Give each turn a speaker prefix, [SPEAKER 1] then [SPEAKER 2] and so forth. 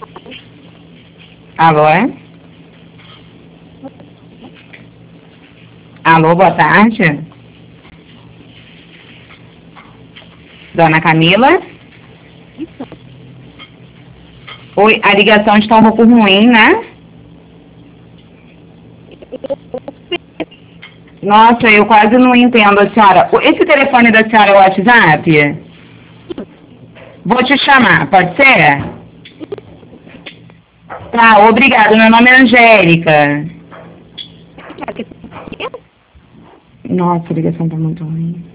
[SPEAKER 1] Alô, é? Alô, boa tarde. Dona Camila? Oi, a ligação está um pouco ruim, né? Nossa, eu quase não entendo a senhora. Esse telefone da senhora é o WhatsApp? Vou te chamar, pode ser? Tá, obrigada. Meu nome é Angélica. Nossa, a ligação tá muito ruim.